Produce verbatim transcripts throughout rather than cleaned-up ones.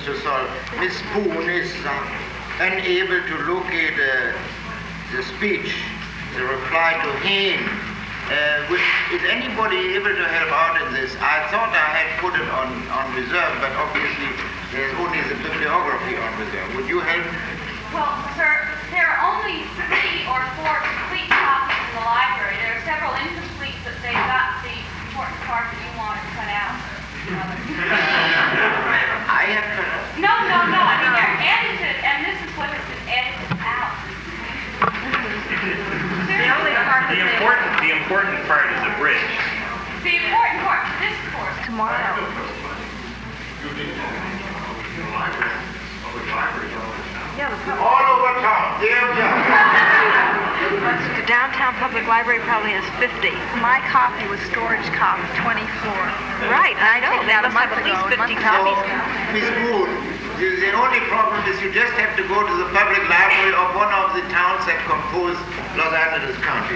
Mister Sol. Miss Boone is uh, unable to locate uh, the speech, the reply to him. Uh, with, is anybody able to help out in this? I thought I had put it on, on reserve, but obviously there's only the bibliography on reserve. Would you help? Well, sir, there are only three or four complete copies in the library. There are several incomplete, but they got the important part that you wanted cut out. I have cut out? No, no, no. I mean, they're edited, and this is what has been edited out. The only part the important, the important part is the bridge. The important part for this course. Tomorrow. Yeah, the public. All over town. There we are. The downtown public library probably has fifty. My copy was storage copy twenty-four. Right, I know. They must have at least fifty copies. So, Miss Moon, the, the only problem is you just have to go to the public library of one of the towns that compose Los Angeles County.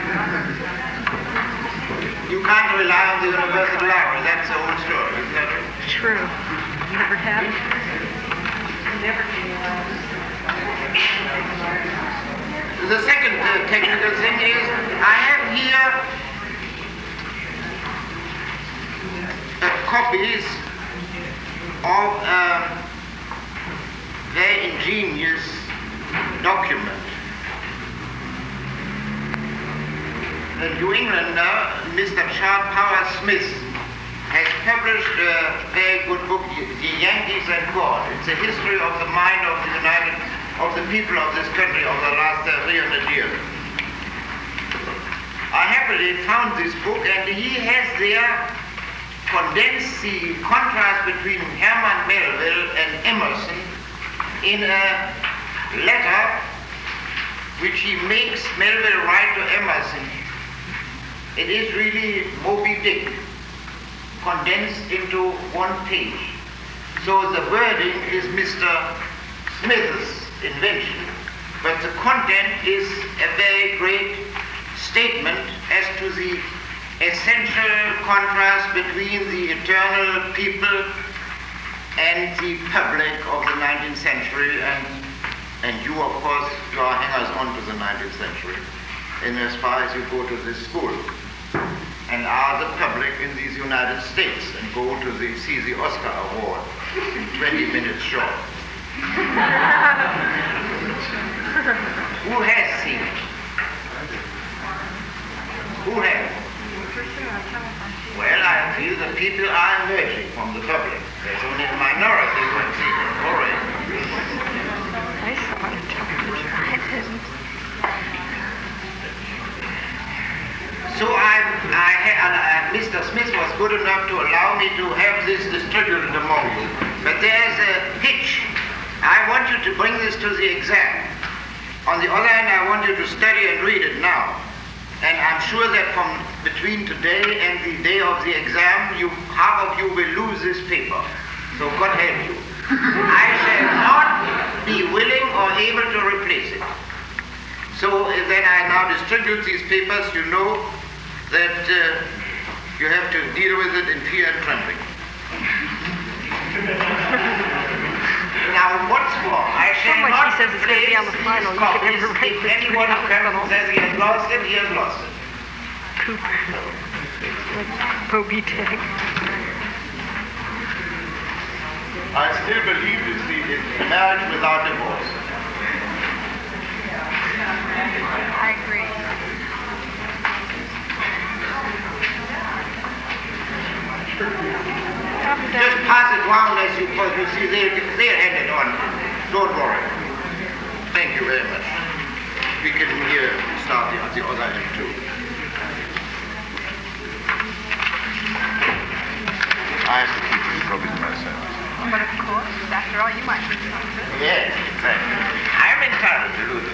You can't rely on the university library. That's the whole story, isn't that right? True. Never have. Never do. The second uh, technical thing is I have here uh, copies of a very ingenious document. The New Englander, Mister Charles Powers Smith, has published a very good book, The Yankees and God. It's a history of the mind of the United, of the people of this country over the last uh, three hundred years. I happily found this book, and he has there condensed the contrast between Herman Melville and Emerson in a letter which he makes Melville write to Emerson. It is really Moby Dick, condensed into one page. So the wording is Mister Smith's invention, but the content is a very great statement as to the essential contrast between the eternal people and the public of the nineteenth century, and and you, of course, you are hangers on to the nineteenth century, in as far as you go to this school and are the public in these United States and go to the, see the Oscar Award twenty minutes short. Who has seen it? Who has? Well, I feel the people are emerging from the public. There's only a minority who have seen it already. I saw it. I didn't. So I, I had, uh, Mister Smith was good enough to allow me to have this distributed among you. But there's a hitch. I want you to bring this to the exam. On the other hand, I want you to study and read it now. And I'm sure that from between today and the day of the exam, you, half of you will lose this paper. So God help you. I shall not be willing or able to replace it. So then I now distribute these papers, you know that uh, you have to deal with it in fear and trembling. Now, what's more, I shall Someone not she says it's going to be on the final. You could never write if for anyone three who comes and hours. says he has lost it, he has lost it. Cooper. Like Moby Dick. I still believe it's the it's marriage without divorce. I agree. Just pass it round as you, because you see they, they'll hand it on. Don't worry. Thank you very much. We can here start the, the other end too. I have to keep this probably to myself. But of course, after all, you might read something. Yes, exactly. I'm entitled to do this.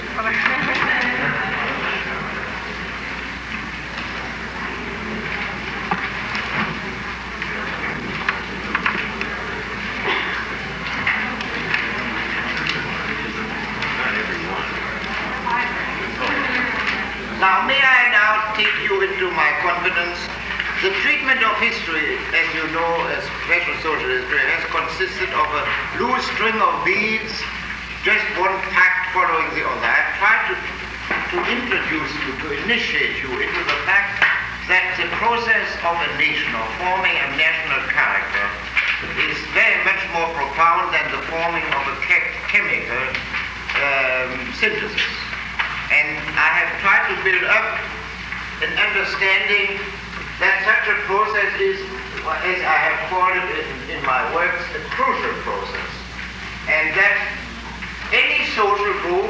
Now, may I now take you into my confidence? The treatment of history, as you know, as special social history, has consisted of a loose string of beads, just one fact following the other. I've tried to, to introduce you, to initiate you into the fact that the process of a nation, of forming a national character, is very much more profound than the forming of a che- chemical um, synthesis. And I have tried to build up an understanding that such a process is, as I have called it in, in my works, a crucial process. And that any social group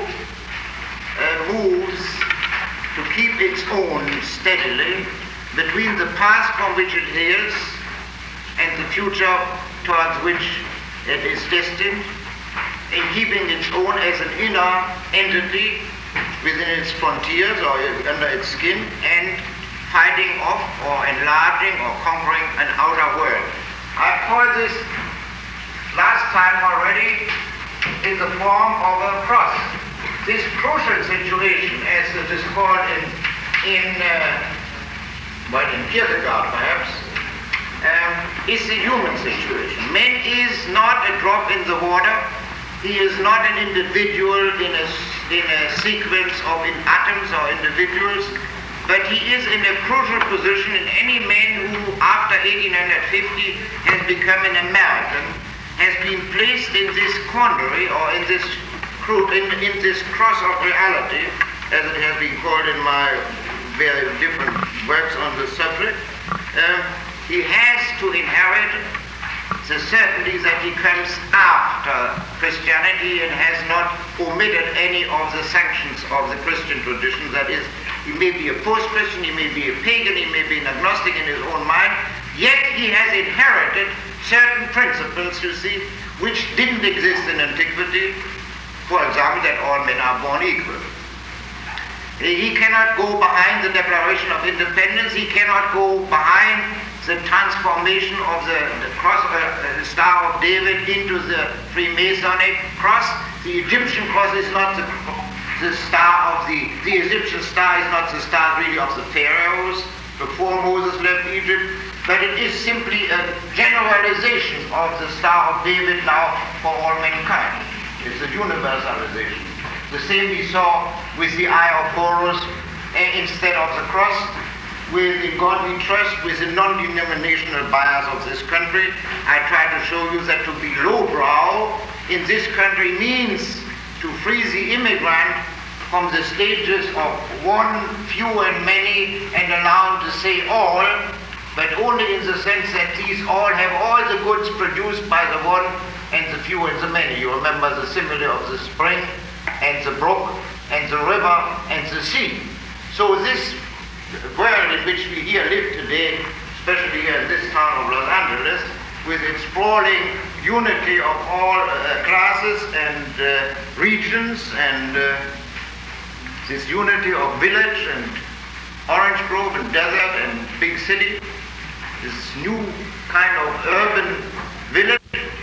uh, moves to keep its own steadily between the past from which it hails and the future towards which it is destined, in keeping its own as an inner entity within its frontiers or under its skin, and fighting off or enlarging or conquering an outer world. I called this last time already in the form of a cross. This crucial situation, as it is called in, in uh, well, in Kierkegaard perhaps, um, is the human situation. Man is not a drop in the water. He is not an individual in a, in a sequence of in atoms or individuals, but he is in a crucial position in any man who, after eighteen fifty, has become an American, has been placed in this quandary or in this in, in this cross of reality, as it has been called in my very different works on the subject. Um, he has to inherit the certainty that he comes after Christianity and has not omitted any of the sanctions of the Christian tradition. That is, he may be a post-Christian, he may be a pagan, he may be an agnostic in his own mind, yet he has inherited certain principles, you see, which didn't exist in antiquity. For example, that all men are born equal. He cannot go behind the Declaration of Independence, he cannot go behind the transformation of the, the cross, uh, uh, Star of David into the Freemasonic cross. The Egyptian cross is not the, the star of the, the Egyptian star is not the star really of the pharaohs before Moses left Egypt, but it is simply a generalization of the Star of David now for all mankind. It's a universalization. The same we saw with the Eye of Horus uh, instead of the cross. With In God We Trust, with the non-denominational bias of this country, I try to show you that to be lowbrow in this country means to free the immigrant from the stages of one, few and many, and allow him to say all, but only in the sense that these all have all the goods produced by the one and the few and the many. You remember the simile of the spring and the brook and the river and the sea. So this world in which we here live today, especially here in this town of Los Angeles, with its sprawling unity of all uh, classes and uh, regions, and uh, this unity of village and orange grove and desert and big city, this new kind of urban village,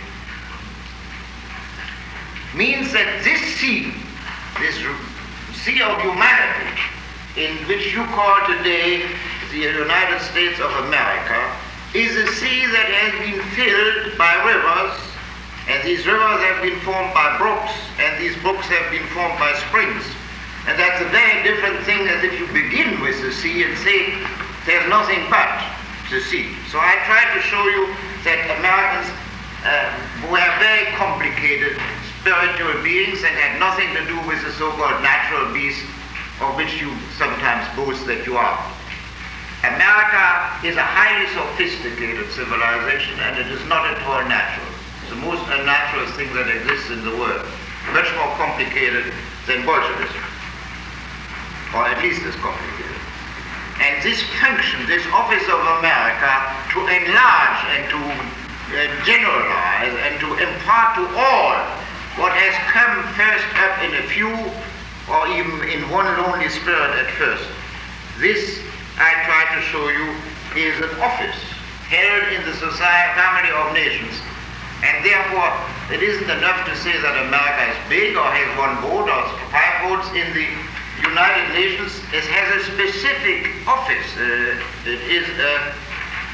means that this sea, this sea of humanity, in which you call today the United States of America, is a sea that has been filled by rivers, and these rivers have been formed by brooks, and these brooks have been formed by springs. And that's a very different thing as if you begin with the sea and say there's nothing but the sea. So I tried to show you that Americans uh, were very complicated spiritual beings and had nothing to do with the so-called natural beast of which you sometimes boast that you are. America is a highly sophisticated civilization, and it is not at all natural. It's the most unnatural thing that exists in the world, much more complicated than Bolshevism, or at least as complicated. And this function, this office of America, to enlarge and to uh, generalize and to impart to all what has come first up in a few, or even in one lonely spirit at first. This, I try to show you, is an office held in the society, family of nations. And therefore, it isn't enough to say that America is big or has one vote or five votes in the United Nations. It has a specific office. Uh, it is a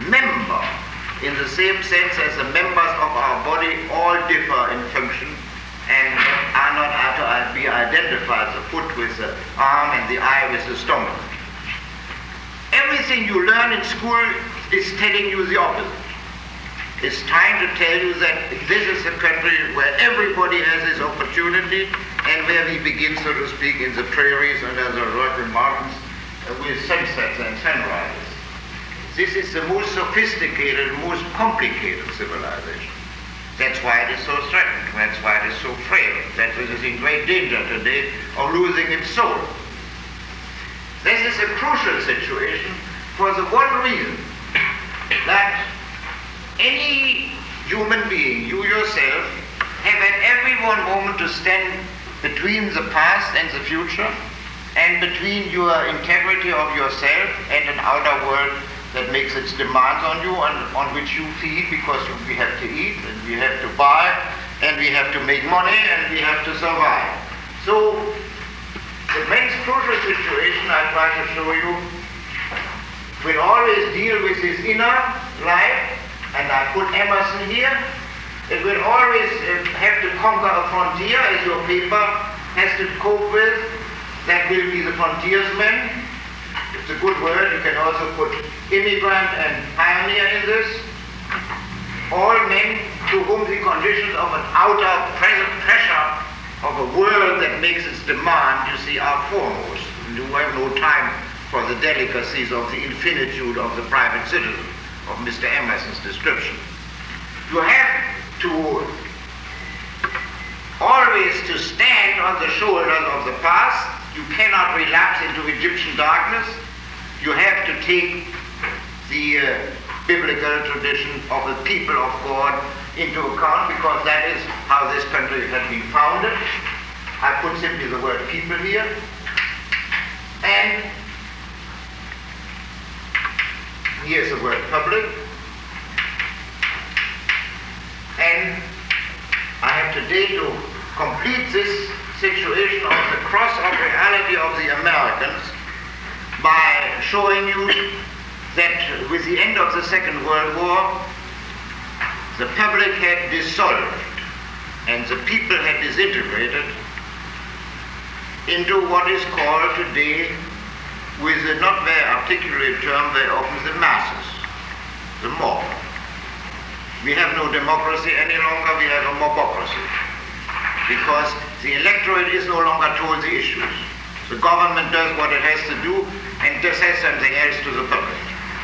member in the same sense as the members of our body all differ in function and are not to be identified, the foot with the arm and the eye with the stomach. Everything you learn in school is telling you the opposite. It's trying to tell you that this is a country where everybody has his opportunity and where we begin, so to speak, in the prairies under the Rocky Mountains uh, with sunsets and sunrises. This is the most sophisticated, most complicated civilization. That's why it is so threatened. That's why it is so frail. That it is in great danger today of losing its soul. This is a crucial situation for the one reason that any human being, you yourself, have at every one moment to stand between the past and the future and between your integrity of yourself and an outer world that makes its demands on you and on which you feed, because we have to eat and we have to buy and we have to make money and we have to survive. So the men's crucial situation I try to show you will always deal with his inner life, and I put Emerson here. It will always uh, have to conquer a frontier, as your paper has to cope with. That will be the frontiersman. It's a good word. You can also put immigrant and pioneer in this. All men to whom the conditions of an outer present pressure of a world that makes its demand, you see, are foremost. You have no time for the delicacies of the infinitude of the private citizen, of Mister Emerson's description. You have to always to stand on the shoulders of the past. You cannot relapse into Egyptian darkness. You have to take the uh, biblical tradition of the people of God into account, because that is how this country has been founded. I put simply the word people here. And here's the word public. And I have today to complete this situation of the cross of reality of the Americans by showing you that with the end of the Second World War, the public had dissolved and the people had disintegrated into what is called today, with a not very articulate term, very often the masses, the mob. We have no democracy any longer, we have a mobocracy, because the electorate is no longer told the issues. The government does what it has to do and just says something else to the public.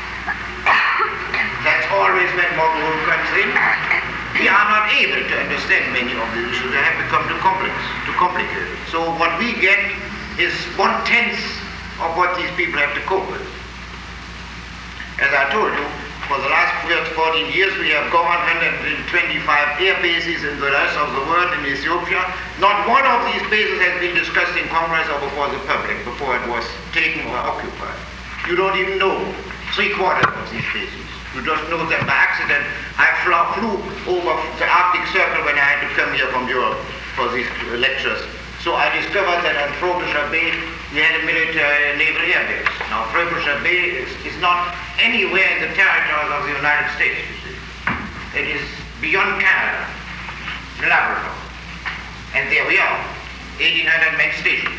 That's always when mob rule comes in. We are not able to understand many of the issues. They have become too complex, too complicated. So what we get is one-tenth of what these people have to cope with. As I told you, for the last fourteen years we have governed one hundred twenty-five air bases in the rest of the world, in Ethiopia. Not one of these bases has been discussed in Congress or before the public, before it was taken or occupied. You don't even know three quarters of these bases. You just know them by accident. I flew over the Arctic Circle when I had to come here from Europe for these lectures. So I discovered that on Frobisher Bay we had a military naval air base. Now Frobisher Bay is, is not anywhere in the territories of the United States, you see. It is beyond Canada, Labrador. And there we are, eighteen hundred men stationed.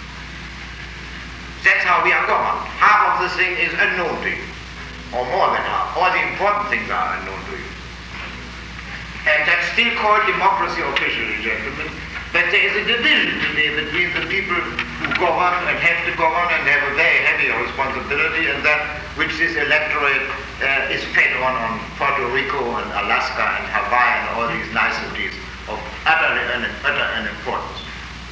That's how we are governed. Half of the thing is unknown to you, or more than half. All the important things are unknown to you. And that's still called democracy officially, gentlemen. But there is a division today between the people who govern and have to govern and have a very heavy responsibility, and that which this electorate uh, is fed on on Puerto Rico and Alaska and Hawaii and all these niceties of utter, un utter unimportance.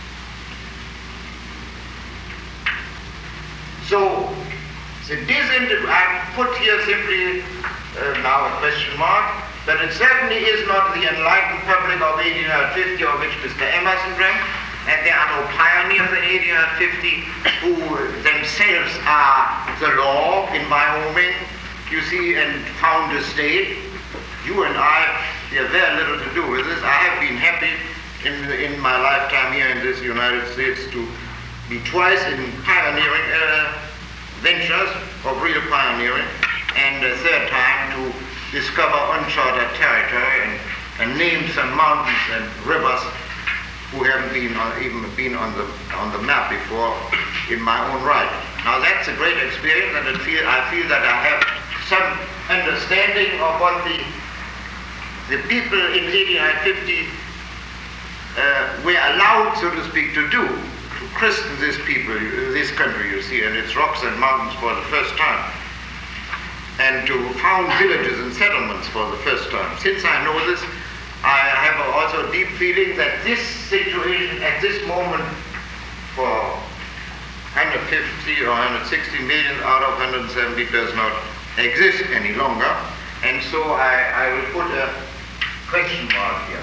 So, the disintegration, I put here simply uh, now a question mark, but it certainly is not the enlightened public of eighteen fifty of which Mister Emerson dreamt, and there are no pioneers in eighteen fifty who themselves are the law in Wyoming, you see, and found a state. You and I, we have very little to do with this. I have been happy in, in my lifetime here in this United States to be twice in pioneering uh, ventures of real pioneering, and a third time to discover uncharted territory and, and name some mountains and rivers who haven't been on, even been on the on the map before in my own right. Now that's a great experience, and it feel, I feel that I have some understanding of what the the people in eighteen fifty uh, were allowed, so to speak, to do, to christen this people, this country, you see, and its rocks and mountains for the first time, and to found villages and settlements for the first time. Since I know this, I have also a deep feeling that this situation at this moment for one hundred fifty or one hundred sixty million out of one hundred seventy does not exist any longer, and so I, I will put a question mark here.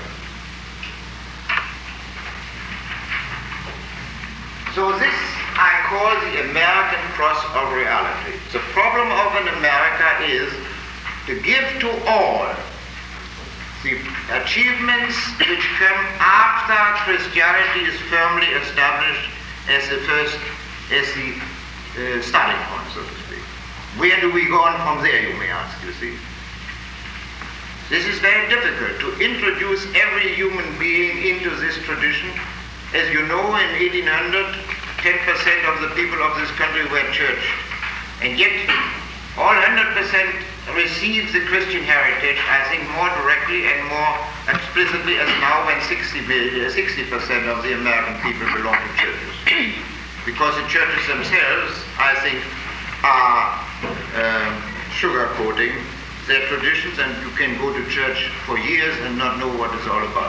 So this I call the American cross of reality. The problem of an America is to give to all the achievements which come after Christianity is firmly established as the first, as the uh, starting point, so to speak. Where do we go on from there, you may ask, you see? This is very difficult, to introduce every human being into this tradition. As you know, in eighteen hundred, ten percent of the people of this country were church. And yet, all one hundred percent receive the Christian heritage, I think, more directly and more explicitly as now when sixty percent of the American people belong to churches. Because the churches themselves, I think, are um, sugarcoating their traditions, and you can go to church for years and not know what it's all about.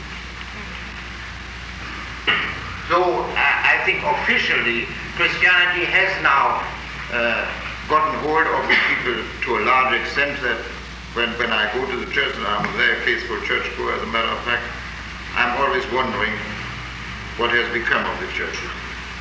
So I, I think officially Christianity has now uh, gotten hold of the people to a large extent that when, when I go to the church, and I'm a very faithful churchgoer as a matter of fact, I'm always wondering what has become of the churches.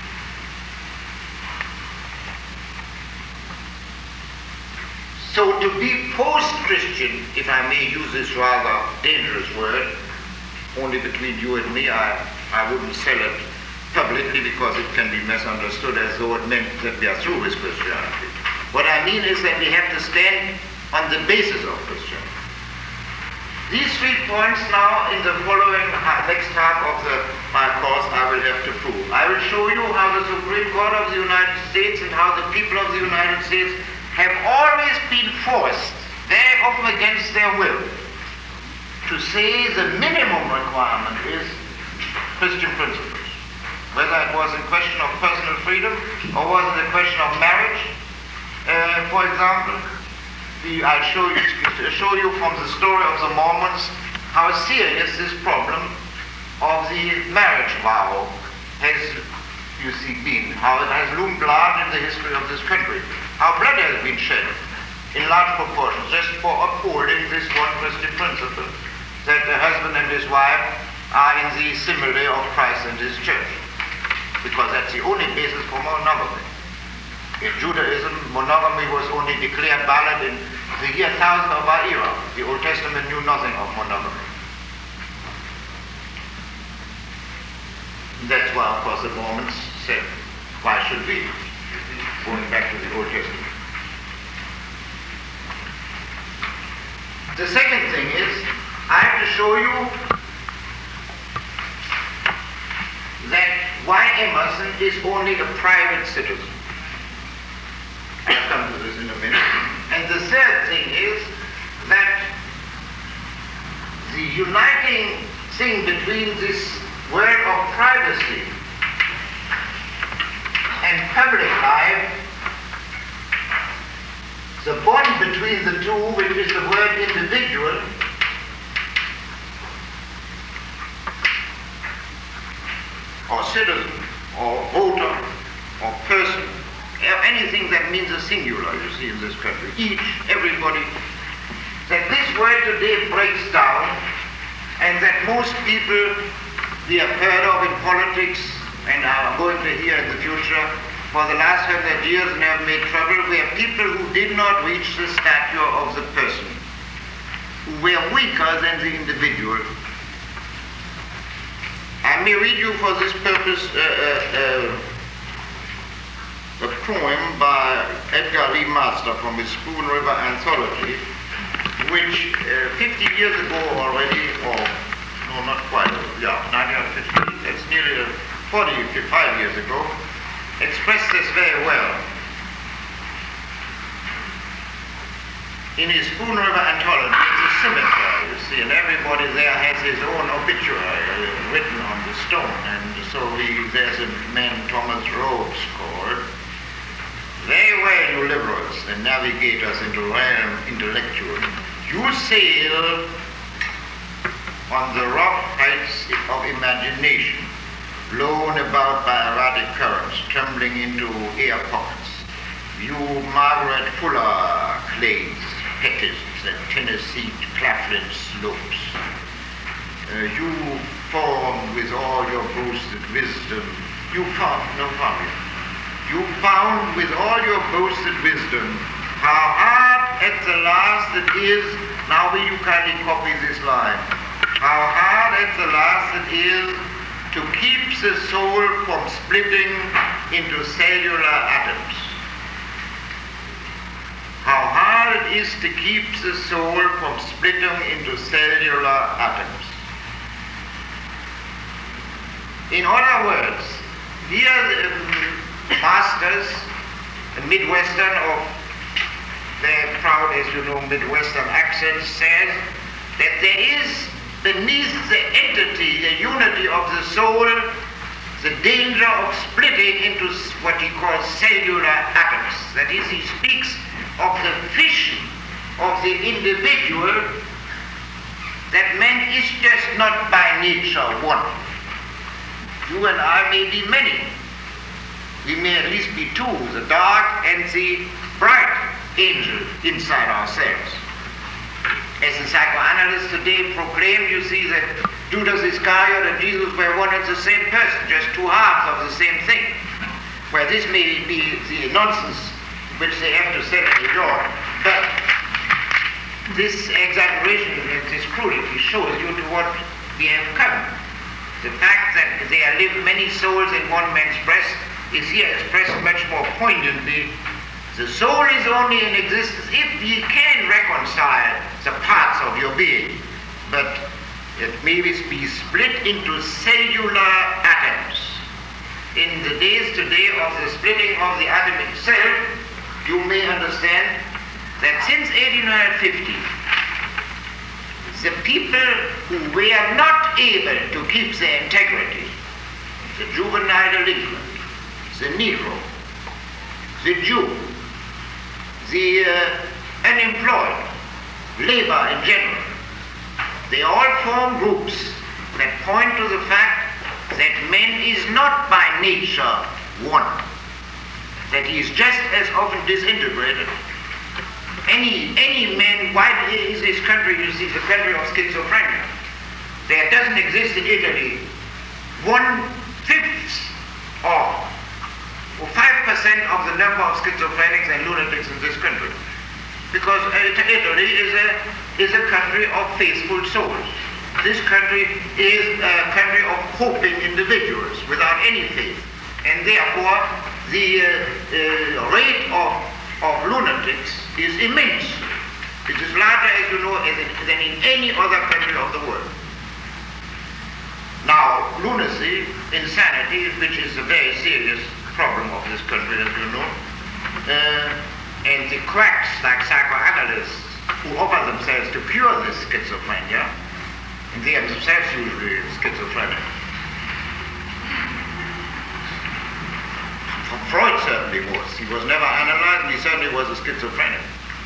So to be post-Christian, if I may use this rather dangerous word, only between you and me, I, I wouldn't sell it publicly because it can be misunderstood as though it meant that we are through with Christianity. What I mean is that we have to stand on the basis of Christianity. These three points now in the following next half of the, my course I will have to prove. I will show you how the Supreme Court of the United States and how the people of the United States have always been forced, very often against their will, to say the minimum requirement is Christian principles. Whether it was a question of personal freedom or was it a question of marriage, uh, for example, the, I'll show you, show you from the story of the Mormons how serious this problem of the marriage vow has, you see, been, how it has loomed large in the history of this country, how blood has been shed in large proportions just for upholding this one Christian principle, that the husband and his wife are in the simile of Christ and his church, because that's the only basis for monogamy. In Judaism, monogamy was only declared valid in the year one thousand of our era. The Old Testament knew nothing of monogamy. That's why, of course, the Mormons said, why should we? Going back to the Old Testament. The second thing is, I have to show you that why Emerson is only a private citizen. I'll come to this in a minute. And the third thing is that the uniting thing between this world of privacy and public life, the bond between the two, which is the word individual, or citizen, or voter, or person, anything that means a singular, you see, in this country, each, everybody, that this word today breaks down, and that most people we have heard of in politics, and are going to hear in the future, for the last hundred years and have made trouble, were people who did not reach the stature of the person, who were weaker than the individual. I may read you for this purpose uh, uh, uh, a poem by Edgar Lee Master from his Spoon River Anthology, which uh, fifty years ago already, or no, not quite, yeah, nineteen fifty, that's nearly forty-five years ago, expressed this very well. In his Spoon River Anthology, it's a cemetery, you see, and everybody there has his own obituary written on the stone. And so he, there's a man, Thomas Rhodes, called. Very well, you liberals and navigators into realm intellectual. You sail on the rough heights of imagination, blown about by erratic currents, tumbling into air pockets. You Margaret Fuller clays, Pettisons and Tennessee Claflin slopes. Uh, you formed with all your boasted wisdom, you found, no problem, you found with all your boasted wisdom how hard at the last it is, now will you kindly copy this line, how hard at the last it is to keep the soul from splitting into cellular atoms. How hard it is to keep the soul from splitting into cellular atoms. In other words, here the um, masters, the Midwestern of their proud, as you know, Midwestern accent, says that there is beneath the entity, the unity of the soul, the danger of splitting into what he calls cellular atoms. That is, he speaks of the fission of the individual, that man is just not by nature one. You and I may be many. We may at least be two, the dark and the bright angel inside ourselves. As the psychoanalysts today proclaim, you see that Judas Iscariot and Jesus were one and the same person, just two halves of the same thing. Where this may be the nonsense which they have to say in New York, but this exaggeration, this cruelty shows you to what we have come. The fact that there live many souls in one man's breast is here expressed much more poignantly. The soul is only in existence if ye can reconcile the parts of your being, but it may be split into cellular atoms. In the days today of the splitting of the atom itself, you may understand that since eighteen fifty, the people who were not able to keep their integrity, the juvenile delinquent, the Negro, the Jew, the uh, unemployed, labor in general, they all form groups that point to the fact that man is not by nature one, that he is just as often disintegrated. Any, any man, why is this country, you see, the country of schizophrenia? There doesn't exist in Italy one-fifth or five percent of the number of schizophrenics and lunatics in this country. Because Italy is a, is a country of faithful souls. This country is a country of hoping individuals without any faith. And therefore, the uh, uh, rate of, of lunatics is immense. It is larger, as you know, as in, than in any other country of the world. Now, lunacy, insanity, which is a very serious problem of this country, as you know, uh, and the quacks like psychoanalysts who offer themselves to cure this schizophrenia, and they are themselves usually schizophrenic. Freud certainly was. He was never analyzed, and he certainly was a schizophrenic.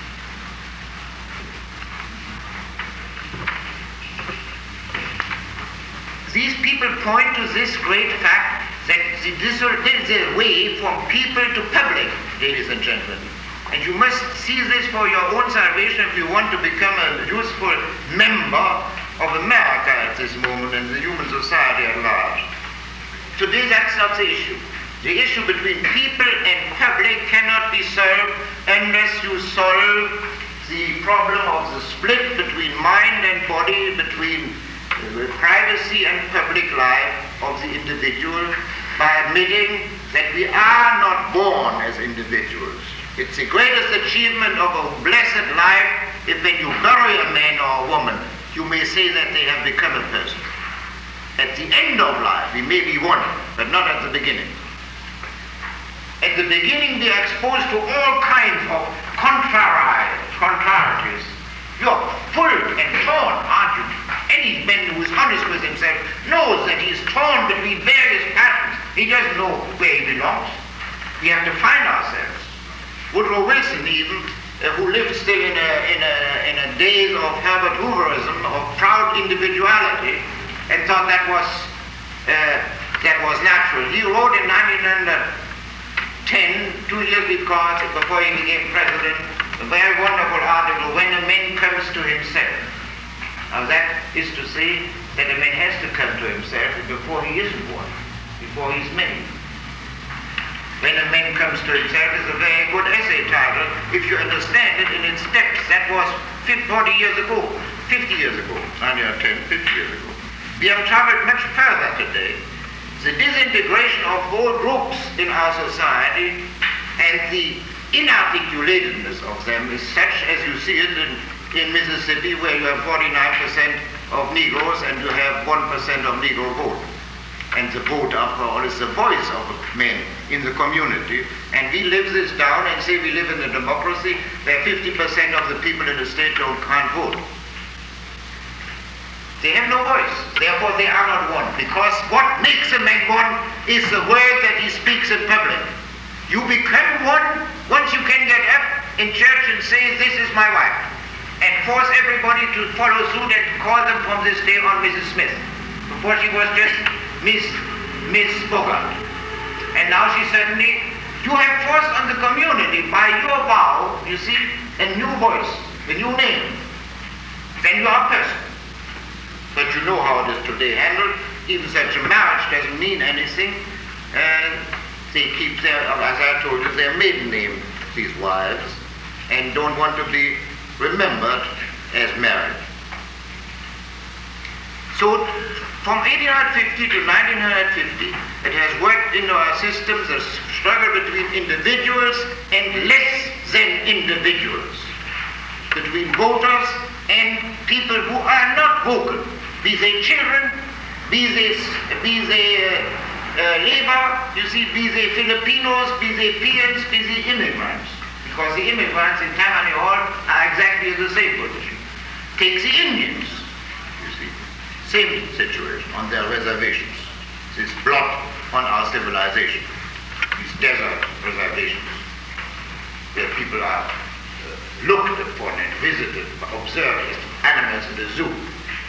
These people point to this great fact that this is the way from people to public, ladies and gentlemen. And you must see this for your own salvation if you want to become a useful member of America at this moment and the human society at large. Today that's not the issue. The issue between people and public cannot be solved unless you solve the problem of the split between mind and body, between the privacy and public life of the individual, by admitting that we are not born as individuals. It's the greatest achievement of a blessed life if when you bury a man or a woman, you may say that they have become a person. At the end of life, we may be one, but not at the beginning. At the beginning, we are exposed to all kinds of contrari- contrarieties. You're full and torn, aren't you? Any man who is honest with himself knows that he is torn between various passions. He doesn't know where he belongs. We have to find ourselves. Woodrow Wilson, even, uh, who lived still in a, in a, in a days of Herbert Hooverism, of proud individuality, and thought that was, uh, that was natural. He wrote in nineteen ten, two years before, before he became president, a very wonderful article, When a Man Comes to Himself. Now that is to say that a man has to come to himself before he isn't one, before he's many. When a Man Comes to Himself is a very good essay title if you understand it in its depth. That was forty years ago, fifty years ago, nineteen ten, fifty years ago. We have traveled much further today. The disintegration of whole groups in our society and the inarticulatedness of them is such as you see it in, in Mississippi, where you have forty-nine percent of Negroes and you have one percent of Negro vote. And the vote, after all, is the voice of men in the community. And we live this down and say we live in a democracy where fifty percent of the people in the state don't can't vote. They have no voice, therefore they are not one, because what makes a man one is the word that he speaks in public. You become one once you can get up in church and say, this is my wife, and force everybody to follow suit and call them from this day on Missus Smith. Before she was just Miss, Miss Bogart. And now she suddenly, you have forced on the community by your vow, you see, a new voice, a new name. Then you are a person. But you know how it is today handled. Even such a marriage doesn't mean anything. And they keep their, as I told you, their maiden name, these wives, and don't want to be remembered as married. So from eighteen fifty to nineteen fifty, it has worked into our systems a struggle between individuals and less than individuals, between voters and people who are not vocal. Be they children, be they, be they uh, uh, labor, you see, be they Filipinos, be they peons, be they immigrants. Because the immigrants in Tammany Hall are exactly in the same position. Take the Indians, you see, same situation on their reservations. This blot on our civilization, these desert reservations, where people are uh, looked upon and visited, observed as animals in the zoo.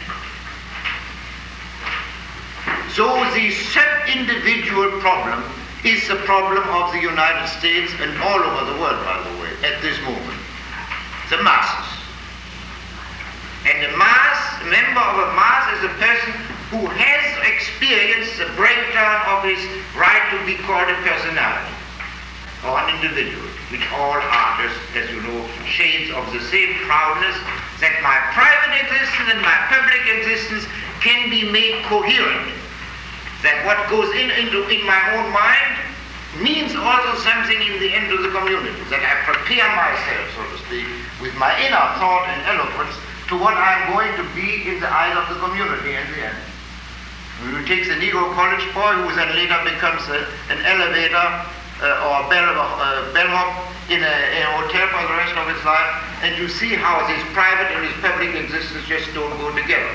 So the sub-individual problem is the problem of the United States and all over the world, by the way, at this moment. The masses. And a mass, a member of a mass is a person who has experienced the breakdown of his right to be called a personality or an individual, which all artists, as you know, shades of the same proudness that my private existence and my public existence can be made coherent. That what goes in into in my own mind means also something in the end of the community. That I prepare myself, so to speak, with my inner thought and eloquence to what I'm going to be in the eyes of the community in the end. You take the Negro college boy who then later becomes a, an elevator uh, or a bell, uh, bellhop in a, in a hotel for the rest of his life, and you see how his private and his public existence just don't go together.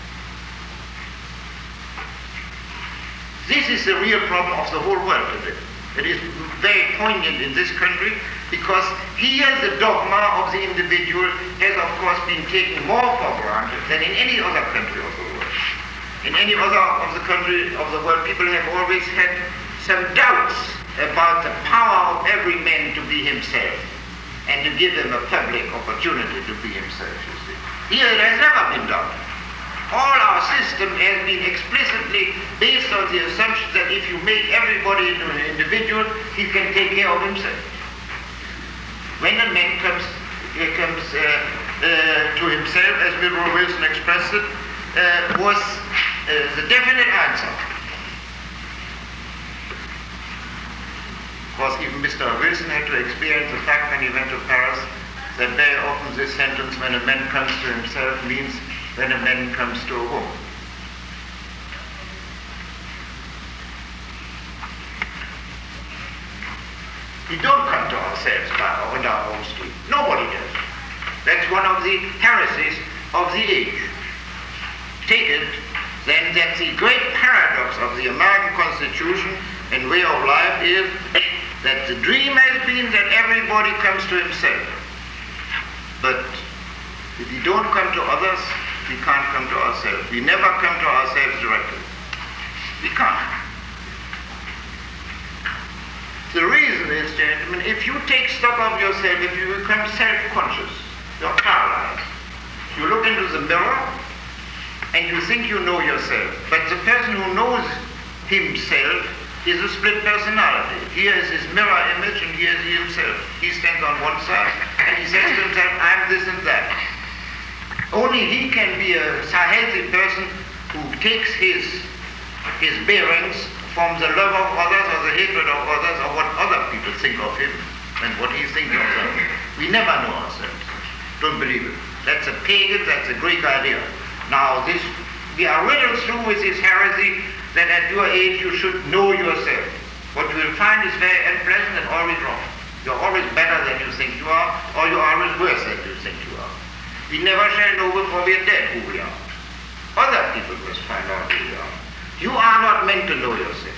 This is the real problem of the whole world today. It is very poignant in this country because here the dogma of the individual has of course been taken more for granted than in any other country of the world. In any other of the country of the world, people have always had some doubts about the power of every man to be himself and to give him a public opportunity to be himself, you see. Here it has never been done. All our system has been explicitly based on the assumption that if you make everybody into an individual, he can take care of himself. When a man comes, uh, comes uh, uh, to himself, as Woodrow Wilson expressed it, uh, was uh, the definite answer. Because even Mister Wilson had to experience the fact when he went to Paris that very often this sentence, when a man comes to himself, means when a man comes to a woman. We don't come to ourselves by on our own street. Nobody does. That's one of the heresies of the age. Take it, then that the great paradox of the American Constitution and way of life is that the dream has been that everybody comes to himself. But if we don't come to others, we can't come to ourselves. We never come to ourselves directly. We can't. The reason is, gentlemen, if you take stock of yourself, if you become self-conscious, you're paralyzed. You look into the mirror and you think you know yourself. But the person who knows himself is a split personality. Here is his mirror image and here is he himself. He stands on one side and he says to himself, I'm this and that. Only he can be a healthy person who takes his, his bearings from the love of others or the hatred of others or what other people think of him and what he thinks of them. We never know ourselves. Don't believe it. That's a pagan, that's a Greek idea. Now this, we are riddled through with this heresy that at your age you should know yourself. What you will find is very unpleasant and always wrong. You're always better than you think you are, or you're always worse than you think you are. We never shall know before we are dead who we are. Other people must find out who we are. You are not meant to know yourself.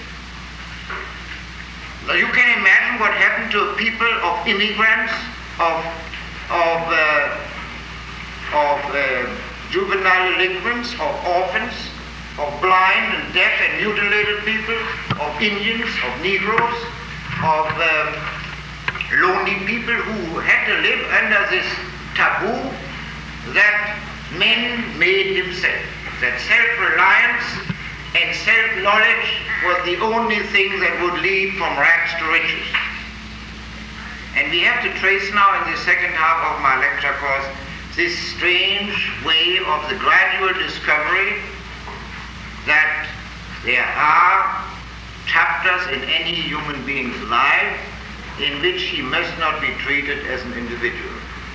Now you can imagine what happened to people of immigrants, of of uh, of uh, juvenile delinquents, of orphans, of blind and deaf and mutilated people, of Indians, of Negroes, of uh, lonely people who had to live under this taboo that man made himself, that self-reliance and self-knowledge was the only thing that would lead from rags to riches. And we have to trace now in the second half of my lecture course this strange way of the gradual discovery that there are chapters in any human being's life in which he must not be treated as an individual.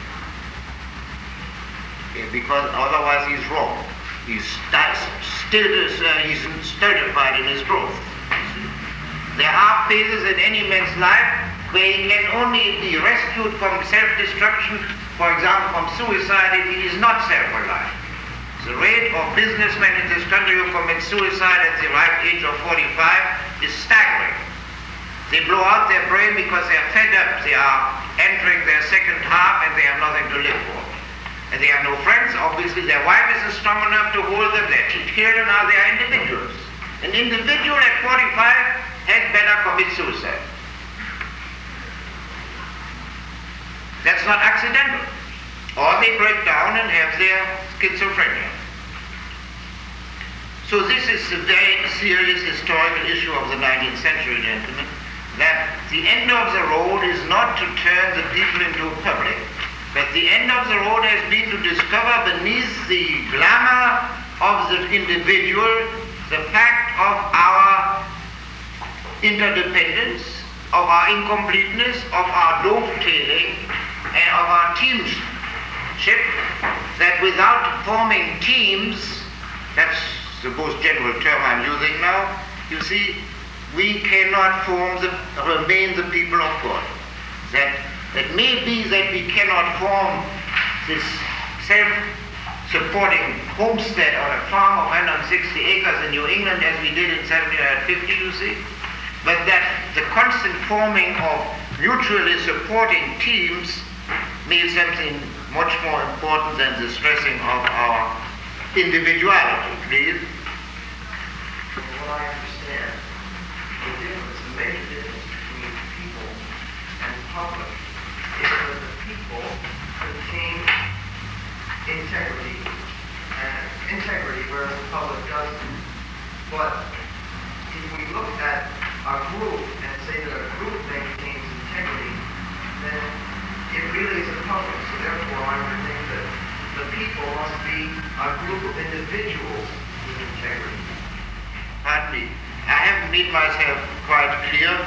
Because otherwise he's wrong. He's still uh, he's stultified in his growth. There are phases in any man's life where he can only be rescued from self-destruction, for example from suicide, if he is not self-reliant. The rate of businessmen in this country who commit suicide at the ripe age of forty-five is staggering. They blow out their brain because they are fed up. They are entering their second half and they have nothing to live for. And they have no friends. Obviously their wife isn't strong enough to hold them. Their children are their individuals. An individual at forty-five had better commit suicide. That's not accidental. Or they break down and have their schizophrenia. So this is a very serious historical issue of the nineteenth century, gentlemen, that the end of the road is not to turn the people into a public, but the end of the road has been to discover beneath the glamour of the individual the fact of our interdependence, of our incompleteness, of our dovetailing, and of our teamship, that without forming teams, that's the most general term I'm using now, you see, we cannot form the, remain the people of God. That It may be that we cannot form this self-supporting homestead on a farm of one hundred sixty acres in New England as we did in seventeen fifty, you see, but that the constant forming of mutually supporting teams means something much more important than the stressing of our individuality, please. From what I understand, the difference, the major difference between people and public is that the people contain integrity, and integrity whereas the public doesn't. But if we look at a group and say that a group maintains integrity, then it really is a public. So therefore, I would think that the people must be a group of individuals with integrity. Pardon me. I haven't made myself quite clear.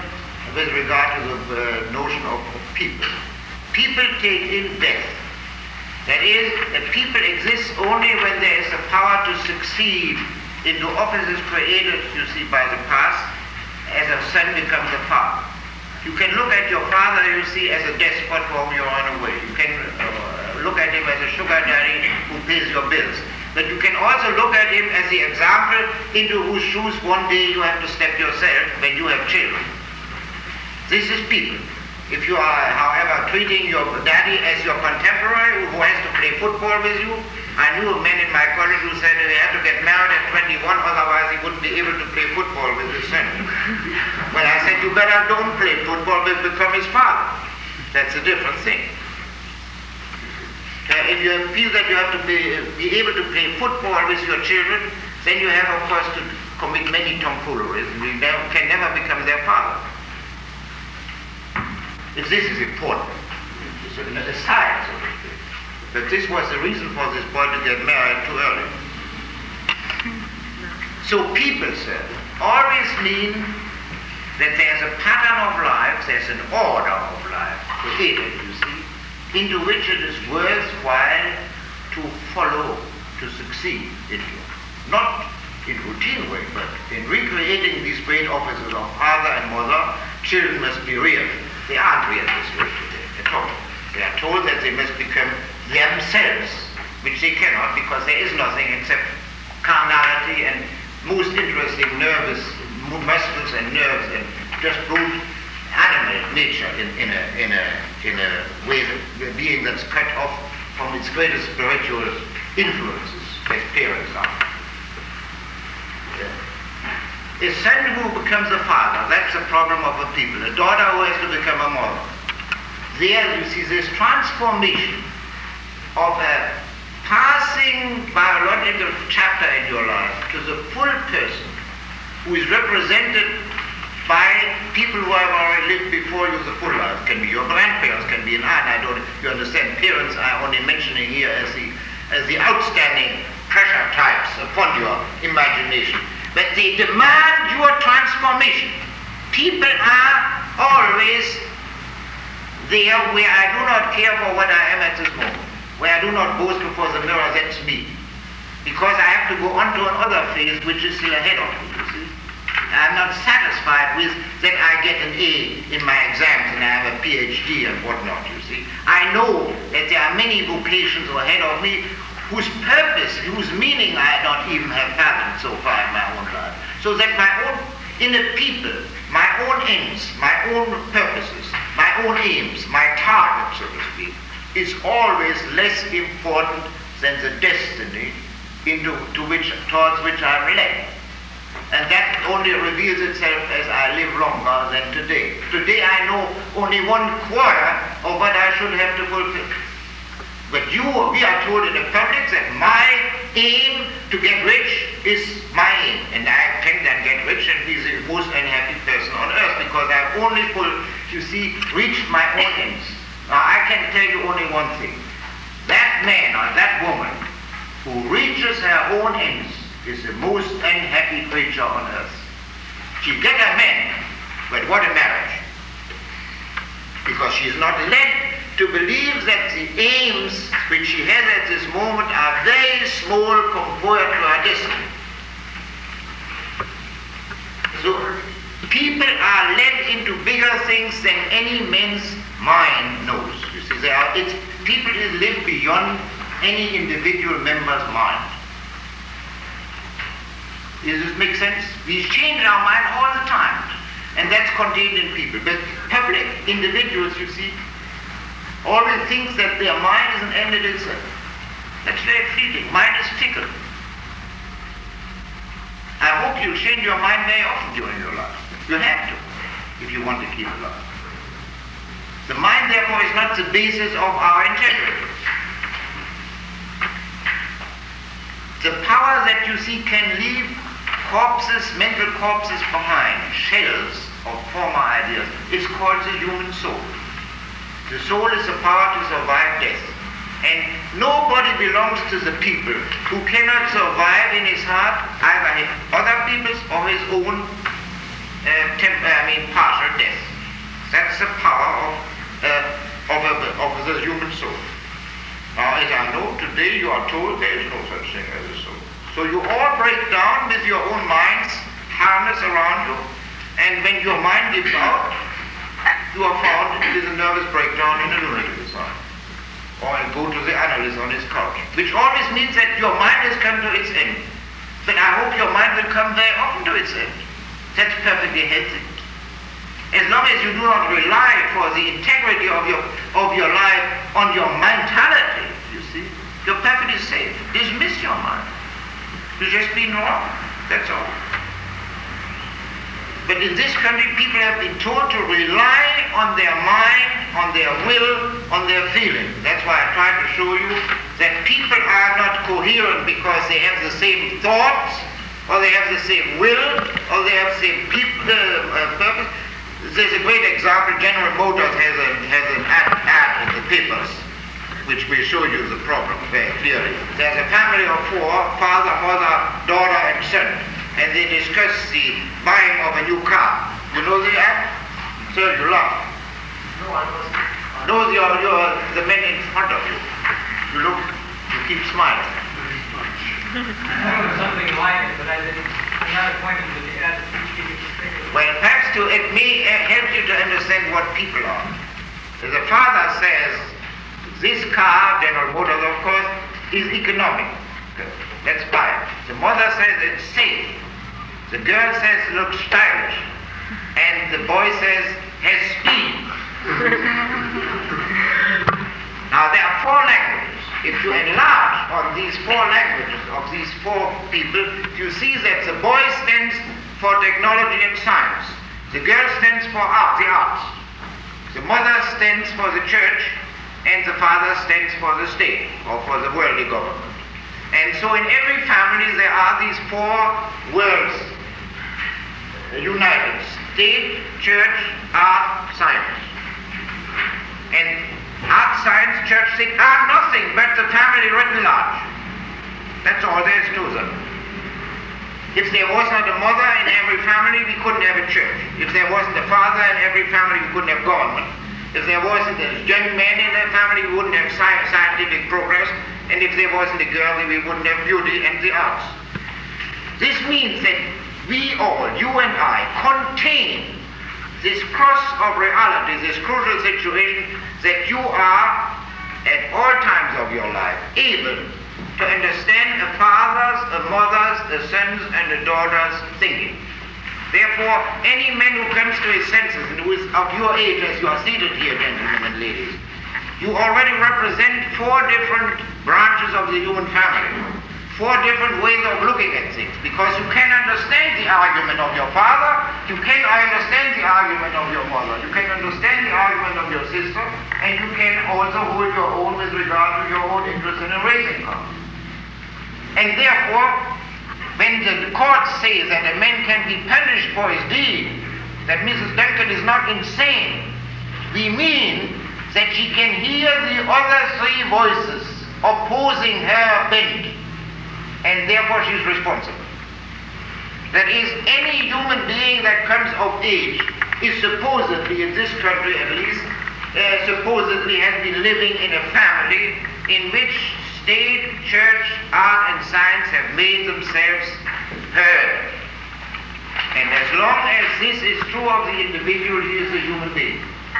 with regard to the uh, notion of, of people. People take in death. That is, that people exist only when there is the power to succeed into offices created, you see, by the past, as a son becomes a father. You can look at your father, you see, as a despot for whom you run away. You can uh, look at him as a sugar daddy who pays your bills. But you can also look at him as the example into whose shoes one day you have to step yourself when you have children. This is people. If you are, however, treating your daddy as your contemporary who has to play football with you, I knew a man in my college who said he had to get married at twenty-one, otherwise he wouldn't be able to play football with his son. Well, I said, you better don't play football, but become his father. That's a different thing. Uh, if you feel that you have to be, be able to play football with your children, then you have, of course, to commit many tomfooleries, and you never, can never become their father. If this is important, it's an aside, so to speak. But this was the reason for this boy to get married too early. So people, sir, always mean that there's a pattern of life, there's an order of life created, you see, into which it is worthwhile to follow, to succeed into. Not in routine way, but in recreating these great offices of father and mother, children must be reared. They aren't reared this way today at all. They are told that they must become themselves, which they cannot, because there is nothing except carnality and most interesting nervous muscles and nerves and just brute animal nature in, in, a, in, a, in a way that the being that's cut off from its greatest spiritual influences, as parents are. Yeah. A son who becomes a father, that's the problem of a people. A daughter who has to become a mother. There you see this transformation of a passing biological chapter in your life to the full person who is represented by people who have already lived before you the full life. Can be your grandparents, can be an aunt. I don't, you understand, parents are only mentioning here as the, as the outstanding pressure types upon your imagination. But they demand your transformation. People are always there where I do not care for what I am at this moment, where I do not boast before the mirror, that's me. Because I have to go on to another phase which is still ahead of me, you see. I'm not satisfied with that I get an A in my exams and I have a P H D and whatnot, you see. I know that there are many vocations ahead of me whose purpose, whose meaning I don't even have fathomed so far in my own life. So that my own inner people, my own ends, my own purposes, my own aims, my target, so to speak, is always less important than the destiny into to which, towards which I'm led. And that only reveals itself as I live longer than today. Today I know only one quarter of what I should have to fulfill. But you, we are told in the public that my aim to get rich is my aim. And I think that get rich and be the most unhappy person on earth because I've only, full, you see, reached my own ends. Now I can tell you only one thing. That man or that woman who reaches her own ends is the most unhappy creature on earth. She get a man, but what a marriage. Because she is not led to believe that the aims which she has at this moment are very small compared to her destiny. So people are led into bigger things than any man's mind knows. You see, they are, it's, people live beyond any individual member's mind. Does this make sense? We change our mind all the time, and that's contained in people. But public individuals, you see, always think that their mind is an end in itself. That's very fleeting. Mind is fickle. I hope you'll change your mind very often during your life. You have to, if you want to keep alive. The mind, therefore, is not the basis of our integrity. The power that you see can leave corpses, mental corpses behind, shells of former ideas, is called the human soul. The soul is the power to survive death. And nobody belongs to the people who cannot survive in his heart either his other people's or his own uh, temp- I mean partial death. That's the power of, uh, of, a, of the human soul. Now, as I know, today you are told there is no such thing as a soul. So you all break down with your own minds, harness around you, and when your mind gives out, you are found with a nervous breakdown in a lunatic asylum. Or go to the analyst on his couch. Which always means that your mind has come to its end. But I hope your mind will come very often to its end. That's perfectly healthy. As long as you do not rely for the integrity of your of your life on your mentality, you see, you're perfectly safe. Dismiss your mind. You've just been wrong. That's all. But in this country, people have been taught to rely on their mind, on their will, on their feeling. That's why I try to show you that people are not coherent because they have the same thoughts, or they have the same will, or they have the same people, uh, uh, purpose. There's a great example. General Motors has, a, has an ad, ad in the papers, which will show you the problem very clearly. There's a family of four, father, mother, daughter, and son. And they discuss the buying of a new car. You know the ad? Sir, you laugh. No, I wasn't. No, you're, you're the men in front of you. You look, you keep smiling. I know it's something like it, but I didn't, I'm not acquainted with the ad. Well, perhaps to, it may help you to understand what people are. The father says, this car, General Motors of course, is economic. Let's buy it. The mother says it's safe. The girl says it looks stylish. And the boy says has speed. Now there are four languages. If you enlarge on these four languages of these four people, you see that the boy stands for technology and science. The girl stands for art, the arts. The mother stands for the church, and the father stands for the state, or for the worldly government. And so in every family there are these four worlds united: state, church, art, science. And art, science, church, state are nothing but the family written large. That's all there is to them. If there was not a mother in every family, we couldn't have a church. If there wasn't a father in every family, we couldn't have government. If there wasn't a young man in a family, we wouldn't have sci- scientific progress. And if there wasn't a girl, then we wouldn't have beauty and the arts. This means that we all, you and I, contain this cross of reality, this crucial situation that you are, at all times of your life, able to understand a father's, a mother's, a son's, and a daughter's thinking. Therefore, any man who comes to his senses and who is of your age, as you are seated here, gentlemen and ladies, you already represent four different branches of the human family, four different ways of looking at things, because you can understand the argument of your father, you can understand the argument of your mother, you can understand the argument of your sister, and you can also hold your own with regard to your own interest in a racing car. And therefore, when the courts say that a man can be punished for his deed, that Missus Duncan is not insane, we mean that she can hear the other three voices opposing her bent, and therefore she is responsible. That is, any human being that comes of age is supposedly, in this country at least, uh, supposedly has been living in a family in which state, church, art, and science have made themselves heard. And as long as this is true of the individual, he is a human being.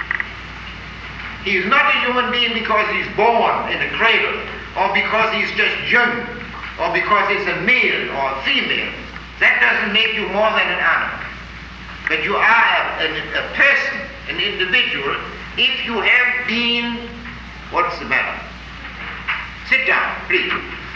He is not a human being because he's born in a cradle, or because he's just young, or because he's a male or a female. That doesn't make you more than an animal. But you are a, a, a person, an individual, if you have been, what's the matter? Sit down, please.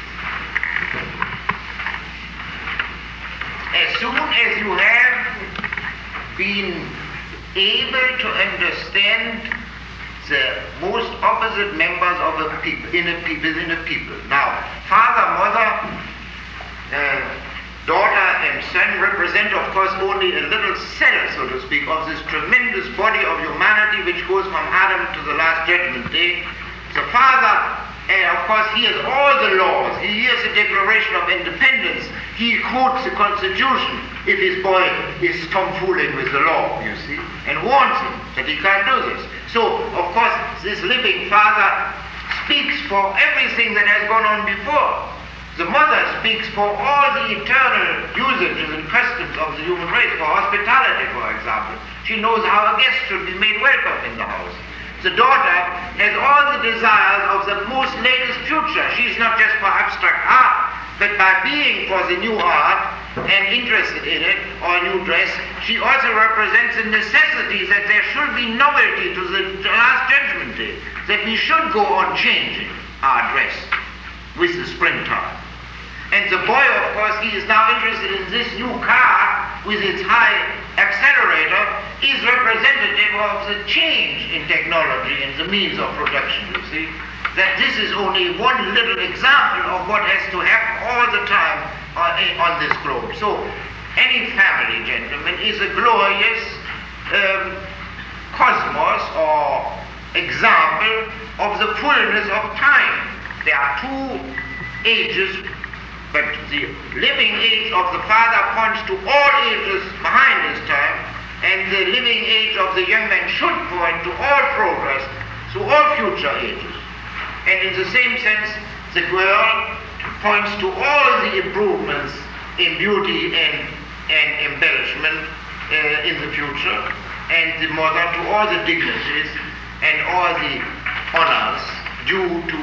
As soon as you have been able to understand the most opposite members of a people, in a people, in a people. Now, father, mother, uh, daughter, and son represent, of course, only a little cell, so to speak, of this tremendous body of humanity which goes from Adam to the last judgment day. The father And of course, he has all the laws. He hears the Declaration of Independence. He quotes the Constitution if his boy is tomfooling with the law, you see, and warns him that he can't do this. So, of course, this living father speaks for everything that has gone on before. The mother speaks for all the eternal usages and customs of the human race, for hospitality, for example. She knows how a guest should be made welcome in the house. The daughter has all the desires of the most latest future. She's not just for abstract art, but by being for the new art and interested in it, or a new dress, she also represents the necessity that there should be novelty to the last judgment day, that we should go on changing our dress with the springtime. And the boy, of course, he is now interested in this new car with its high accelerator, is representative of the change in technology and the means of production, you see. That this is only one little example of what has to happen all the time on, on this globe. So, any family, gentlemen, is a glorious um, cosmos or example of the fullness of time. There are two ages, but the living age of the father points to all ages behind his time, and the living age of the young man should point to all progress, to all future ages. And in the same sense, the girl points to all the improvements in beauty and, and embellishment uh, in the future, and the mother to all the dignities and all the honors due to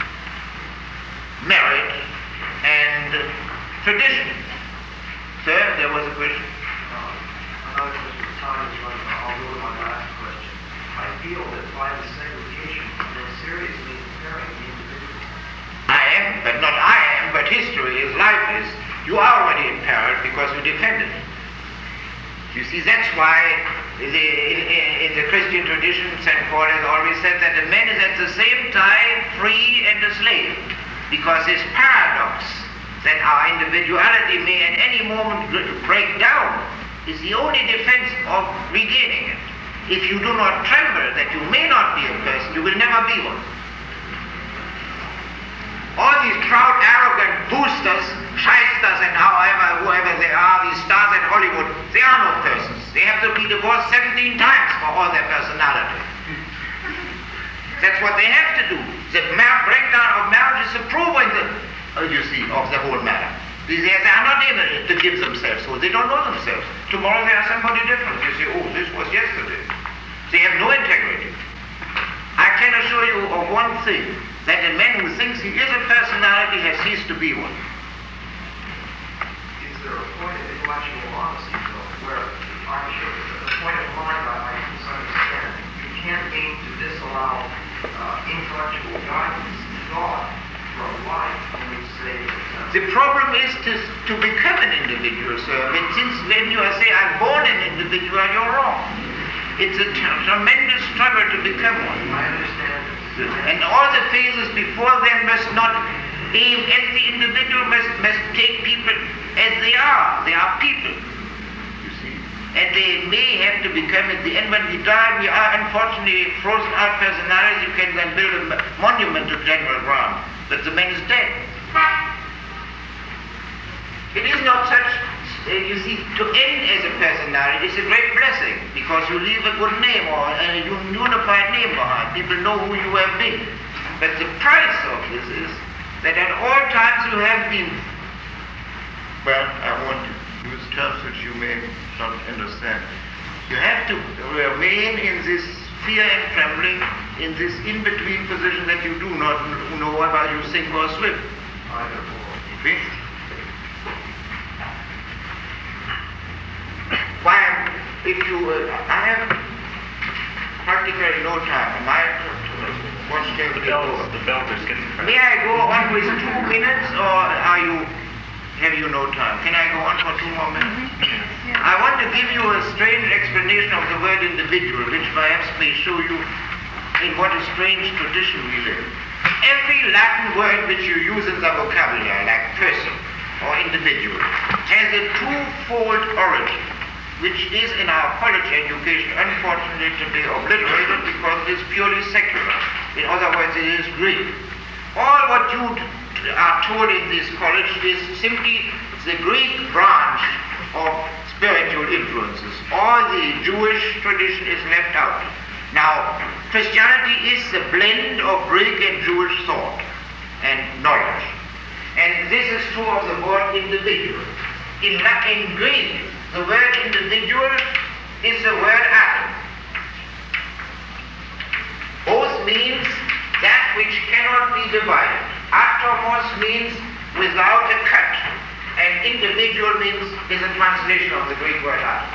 merit and tradition. Sir, there was a question? Uh, another question. Time is running. I'll go to my last question. I feel that by the segregation, they're seriously impairing the individual. I am, but not I am, but history is, life is. You are already impaired because you defended it. You see, that's why the, in, in the Christian tradition, Saint Paul has always said that a man is at the same time free and a slave. Because this paradox that our individuality may at any moment break down is the only defense of regaining it. If you do not tremble that you may not be a person, you will never be one. All these proud, arrogant boosters, shysters and however, whoever they are, these stars in Hollywood, they are no persons. They have to be divorced seventeen times for all their personality. That's what they have to do. The breakdown of marriage is approving the, uh, you see, of the whole matter. They, they are not able to give themselves, so they don't know themselves. Tomorrow they are somebody different. They say, oh, this was yesterday. They have no integrity. I can assure you of one thing, that a man who thinks he is a personality has ceased to be one. Is there a point of intellectual honesty, though, where I'm sure the point of mind I might misunderstand? You can't aim to disallow uh, intellectual guidance, thought from life when you say that. The problem is to, to become an individual, sir. But since when you say I'm born an individual, you're wrong. It's a t- tremendous struggle to become one. I understand. And all the phases before them must not aim at the individual, must, must take people as they are. They are people, you see. And they may have to become, at the end when we die, we are unfortunately frozen out personalities. You can then build a monument to General Brown, but the man is dead. It is not such, uh, you see, to end as a personality is a great blessing, because you leave a good name or a unified name behind. People know who you have been. But the price of this is that at all times you have been, well, I want to use terms which you may not understand. You have to remain in this fear and trembling, in this in-between position that you do not know whether you sink or swim. Either or. Okay? Why, if you, uh, I have practically no time. My watch table The bell, the bell just gets in front. May I go on with two minutes, or are you, have you no time? Can I go on for two more minutes? Mm-hmm. I want to give you a strange explanation of the word individual, which perhaps may show you in what a strange tradition we live. Every Latin word which you use in the vocabulary, like person or individual, has a twofold origin, which is in our college education unfortunately obliterated because it is purely secular. In other words, it is Greek. All what you are told in this college is simply the Greek branch of spiritual influences. All the Jewish tradition is left out. Now, Christianity is the blend of Greek and Jewish thought and knowledge. And this is true of the word individual. In, in Greek, the word individual is the word atom. Both means that which cannot be divided. Atomos means without a cut, and individual means is a translation of the Greek word atom.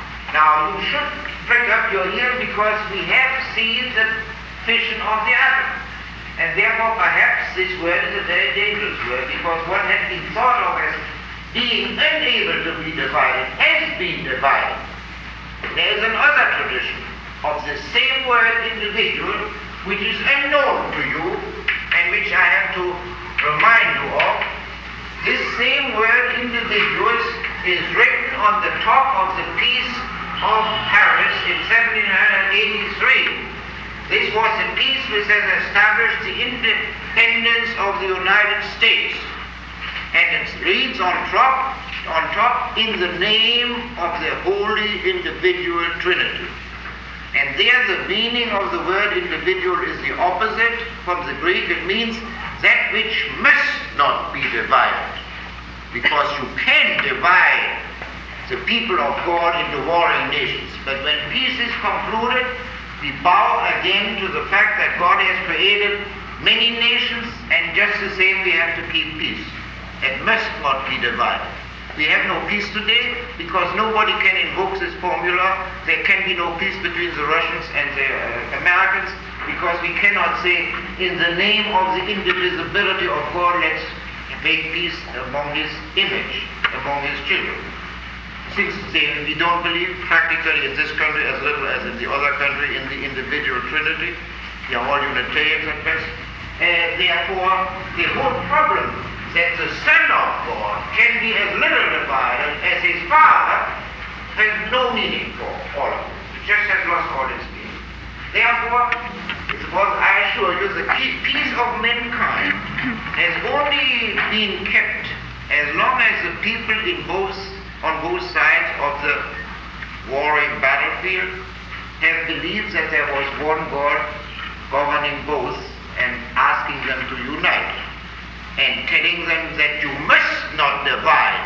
Now you should prick up your ear because we have seen the fission of the atom, and therefore perhaps this word is a very dangerous word because what has been thought of as being unable to be divided has been divided. There is another tradition of the same word individual which is unknown to you and which I have to remind you of. This same word individuals is written on the top of the Peace of Paris in seventeen eighty-three. This was the peace which has established the independence of the United States. And it reads on top, on top, in the name of the Holy Individual Trinity. And there the meaning of the word individual is the opposite from the Greek. It means that which must not be divided. Because you can divide the people of God into warring nations. But when peace is concluded, we bow again to the fact that God has created many nations, and just the same we have to keep peace. It must not be divided. We have no peace today because nobody can invoke this formula. There can be no peace between the Russians and the uh, Americans because we cannot say, in the name of the indivisibility of God, let's make peace among his image, among his children. Since they, we don't believe practically in this country as little as in the other country in the individual Trinity, we are all Unitarians at best. Uh, therefore, the whole problem that the Son of God can be as little divided as his Father has no meaning for all of us. It just has lost all its meaning. Therefore, it was, I assure you, the peace of mankind has only been kept as long as the people in both, on both sides of the warring battlefield have believed that there was one God governing both and asking them to unite, and telling them that you must not divide.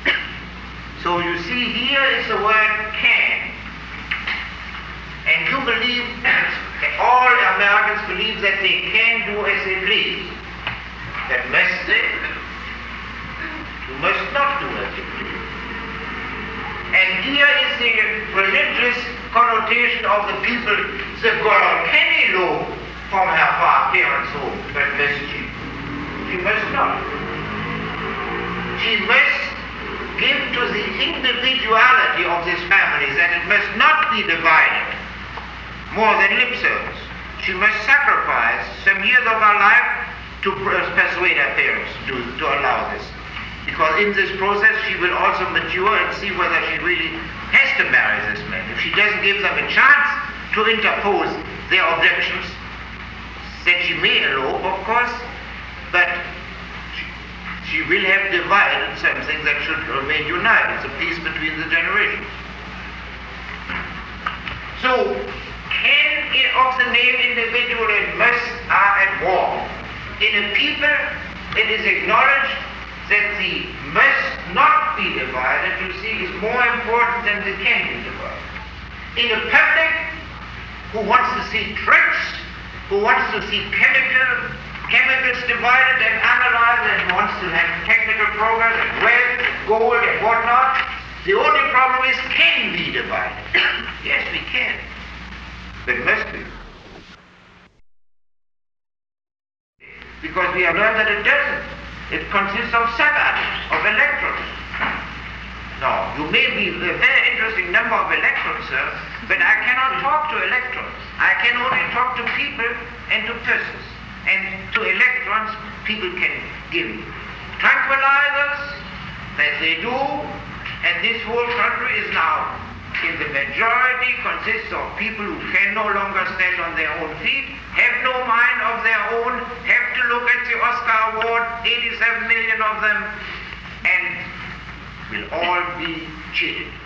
So you see, here is the word can. And you believe, all Americans believe that they can do as they please. That must they? You must not do as they please. And here is the religious connotation of the people. The girl can elope from her parents' home, but must she? She must not. She must give to the individuality of this family that it must not be divided more than lip service. She must sacrifice some years of her life to persuade her parents to, to allow this. Because in this process she will also mature and see whether she really has to marry this man. If she doesn't give them a chance to interpose their objections, then she may elope, of course, but she, she will have divided something that should remain united. It's a peace between the generations. So, can of the name individual and must are at war. In a people, it is acknowledged that the must not be divided, you see, is more important than the can be divided. In a public who wants to see tricks, who wants to see chemical chemicals divided and analyzed and wants to have technical progress and wealth, gold and whatnot, the only problem is, can we divide it? Yes, we can. But must we? Because we have learned that it doesn't. It consists of subatoms, of electrons. Now, you may be a very interesting number of electrons, sir, but I cannot talk to electrons. I can only talk to people and to persons. And to electrons, people can give tranquilizers, as they do, and this whole country is now, in the majority, consists of people who can no longer stand on their own feet, have no mind of their own, have to look at about eighty-seven million of them, and we'll all be cheated.